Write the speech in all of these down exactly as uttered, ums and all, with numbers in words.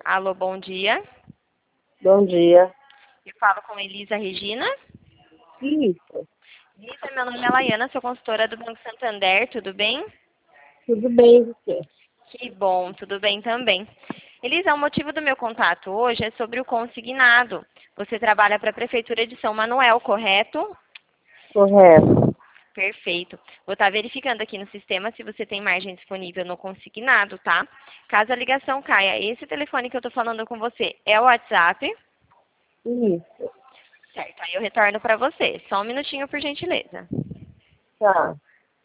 Alô, bom dia. Bom dia. Eu falo com Elisa Regina. Isso, Elisa, meu nome é Laiana, sou consultora do Banco Santander, tudo bem? tudo bem, você? Que bom, tudo bem também. Elisa, o motivo do meu contato hoje é sobre o consignado. Você trabalha para a Prefeitura de São Manuel, correto? Correto. Perfeito. Vou estar verificando aqui no sistema se você tem margem disponível no consignado, tá? Caso a ligação caia, esse telefone que eu estou falando com você é o WhatsApp? Isso, Certo, aí eu retorno para você. Só um minutinho, por gentileza. tá.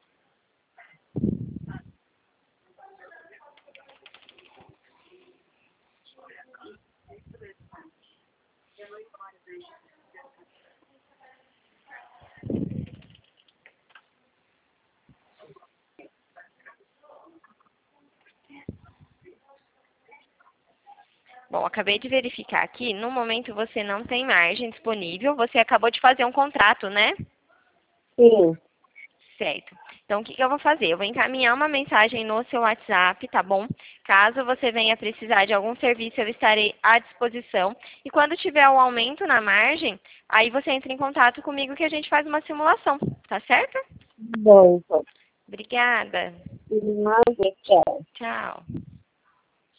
Bom, acabei de verificar aqui. No momento você não tem margem disponível. Você acabou de fazer um contrato, né? Sim, Certo. Então, o que que eu vou fazer? Eu vou encaminhar uma mensagem no seu WhatsApp, tá bom? Caso você venha precisar de algum serviço, eu estarei à disposição. E quando tiver um aumento na margem, aí você entra em contato comigo que a gente faz uma simulação, tá certo? bom, então. Obrigada. Nada, tchau. Tchau.